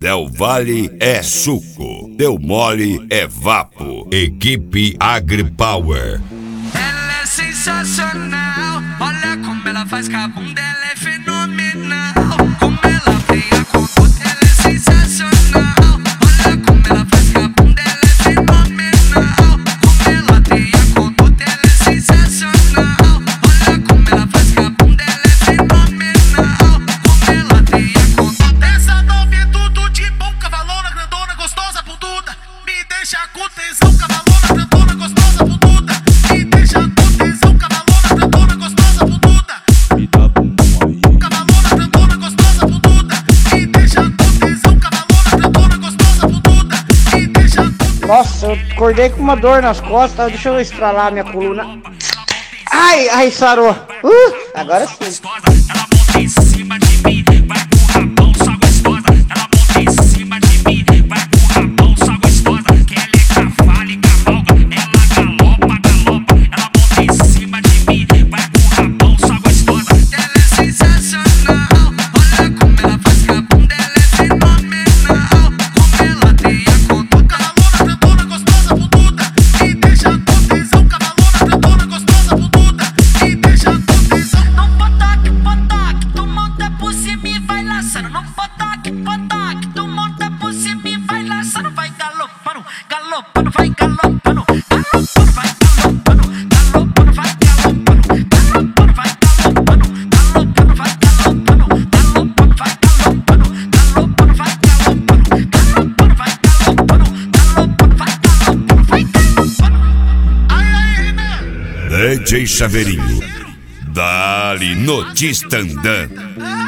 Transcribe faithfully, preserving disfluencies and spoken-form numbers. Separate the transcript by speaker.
Speaker 1: Del Valle é suco, Del Mole é vapo. Equipe AgriPower.
Speaker 2: Ela é sensacional, olha como ela faz com a bunda, ela é fenomenal. Como ela tem a conduta, ela é sensacional. Olha como ela faz com a bunda, ela é fenomenal. Como ela tem a conduta, ela é sensacional. Olha como ela faz com a bunda, ela é fenomenal. Como ela tem a conduta.
Speaker 3: Essa nova tudo de bom, cavalona, grandona, gostosa, bunduda. Me deixa com tesão, cavalona, grandona, gostosa, bunduda. Me deixa com tesão, cavalona, grandona, gostosa, bunduda.
Speaker 4: Me dá bumbum aí.
Speaker 3: Cavalona, grandona, gostosa, bunduda. Me deixa com tesão, cavalona, grandona, gostosa, bunduda. Me deixa com...
Speaker 5: Nossa, eu acordei com uma dor nas costas. Deixa eu estralar minha coluna. Ai, ai, sarou. Uh, agora sim.
Speaker 2: Ela monta em cima de mim, vai com o rabão, só gostosa. Ela monta em cima de mim, vai com o rabão, só gostosa. Que ela é cavalo e cavalga, ela galopa, galopa. Ela monta em cima de mim, vai com o rabão, só gostosa. Ela é sensacional, olha como ela faz com a bunda, ela é fenomenal. Como ela tem a conduta.
Speaker 3: Cavalona, grandona, gostosa, bunduda. Me deixa com tesão, cavalona, grandona, gostosa, bunduda. Me deixa com tesão.
Speaker 2: Não potoque, potoque, tu monta por cima e vai laçando. Não potoque, potoque, tu monta por cima e vai laçando. Vai galopando, galopando, vai galopando. Galopando, vai galopando, galopando, vai galopando. Galopando, vai galopando, galopando, vai galopando. Galopando, vai galopando, galopando, vai galopando. Galopando, vai galopando, galopando, vai galopando, vai galopando.
Speaker 3: Ai, ai, Renan.
Speaker 1: D J Chaveirinho. Dali no Tistandã.